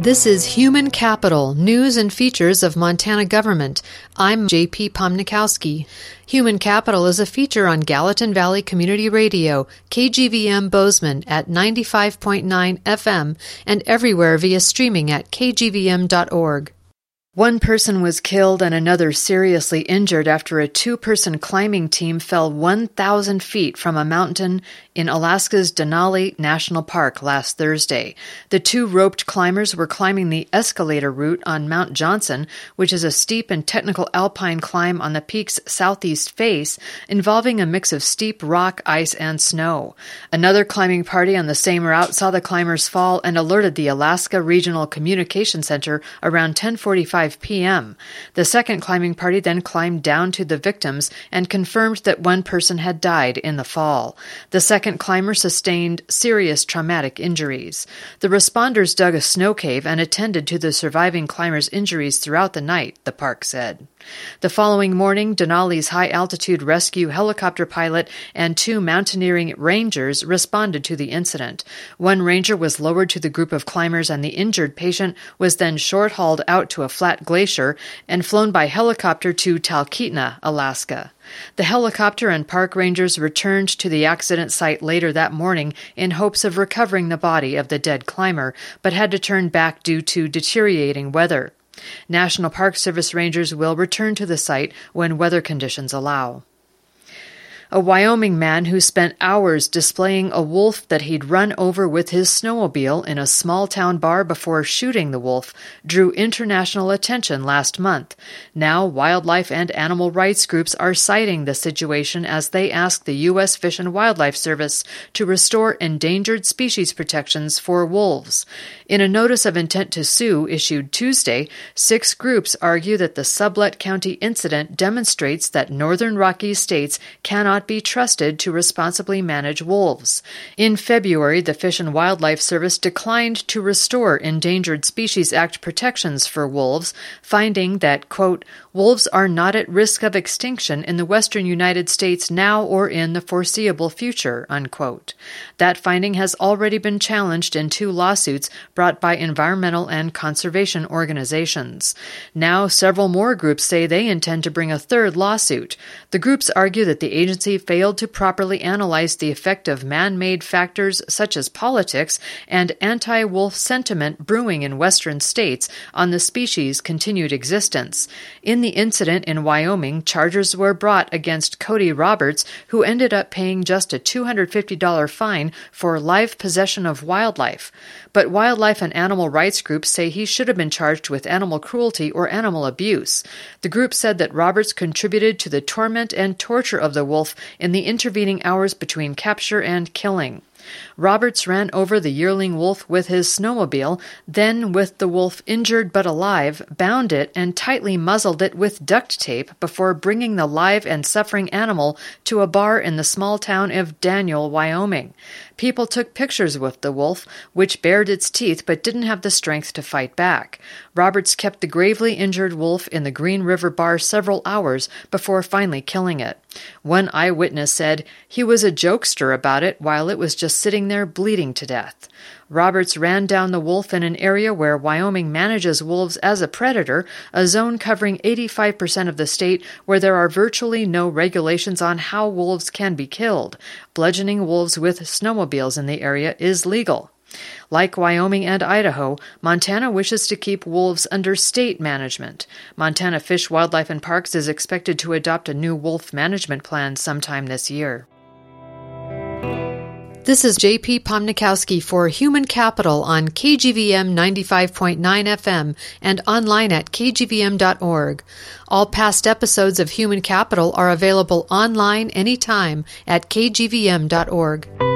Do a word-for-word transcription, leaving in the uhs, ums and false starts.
This is Human Capital, News and Features of Montana Government. I'm J P Pomnikowski. Human Capital is a feature on Gallatin Valley Community Radio, K G V M Bozeman at ninety-five point nine F M, and everywhere via streaming at k g v m dot org. One person was killed and another seriously injured after a two-person climbing team fell one thousand feet from a mountain in Alaska's Denali National Park last Thursday. The two roped climbers were climbing the escalator route on Mount Johnson, which is a steep and technical alpine climb on the peak's southeast face, involving a mix of steep rock, ice, and snow. Another climbing party on the same route saw the climbers fall and alerted the Alaska Regional Communication Center around ten forty-five p m The second climbing party then climbed down to the victims and confirmed that one person had died in the fall. The second climber sustained serious traumatic injuries. The responders dug a snow cave and attended to the surviving climbers' injuries throughout the night, the park said. The following morning, Denali's high-altitude rescue helicopter pilot and two mountaineering rangers responded to the incident. One ranger was lowered to the group of climbers and the injured patient was then short-hauled out to a flat glacier and flown by helicopter to Talkeetna, Alaska. The helicopter and park rangers returned to the accident site later that morning in hopes of recovering the body of the dead climber, but had to turn back due to deteriorating weather. National Park Service rangers will return to the site when weather conditions allow. A Wyoming man who spent hours displaying a wolf that he'd run over with his snowmobile in a small-town bar before shooting the wolf drew international attention last month. Now, wildlife and animal rights groups are citing the situation as they ask the U S Fish and Wildlife Service to restore endangered species protections for wolves. In a notice of intent to sue issued Tuesday, six groups argue that the Sublette County incident demonstrates that Northern Rockies states cannot be trusted to responsibly manage wolves. In February, the Fish and Wildlife Service declined to restore Endangered Species Act protections for wolves, finding that, quote, wolves are not at risk of extinction in the western United States now or in the foreseeable future, unquote. That finding has already been challenged in two lawsuits brought by environmental and conservation organizations. Now, several more groups say they intend to bring a third lawsuit. The groups argue that the agency failed to properly analyze the effect of man-made factors such as politics and anti-wolf sentiment brewing in western states on the species' continued existence. In the incident in Wyoming, charges were brought against Cody Roberts, who ended up paying just a two hundred fifty dollars fine for live possession of wildlife. But wildlife and animal rights groups say he should have been charged with animal cruelty or animal abuse. The group said that Roberts contributed to the torment and torture of the wolf in the intervening hours between capture and killing. Roberts ran over the yearling wolf with his snowmobile, then, with the wolf injured but alive, bound it and tightly muzzled it with duct tape before bringing the live and suffering animal to a bar in the small town of Daniel, Wyoming. People took pictures with the wolf, which bared its teeth but didn't have the strength to fight back. Roberts kept the gravely injured wolf in the Green River bar several hours before finally killing it. One eyewitness said he was a jokester about it while it was just sitting there bleeding to death. Roberts ran down the wolf in an area where Wyoming manages wolves as a predator, a zone covering eighty-five percent of the state where there are virtually no regulations on how wolves can be killed. Bludgeoning wolves with snowmobiles in the area is legal. Like Wyoming and Idaho, Montana wishes to keep wolves under state management. Montana Fish, Wildlife, and Parks is expected to adopt a new wolf management plan sometime this year. This is J P Pomnikowski for Human Capital on K G V M ninety-five point nine F M and online at k g v m dot org. All past episodes of Human Capital are available online anytime at k g v m dot org.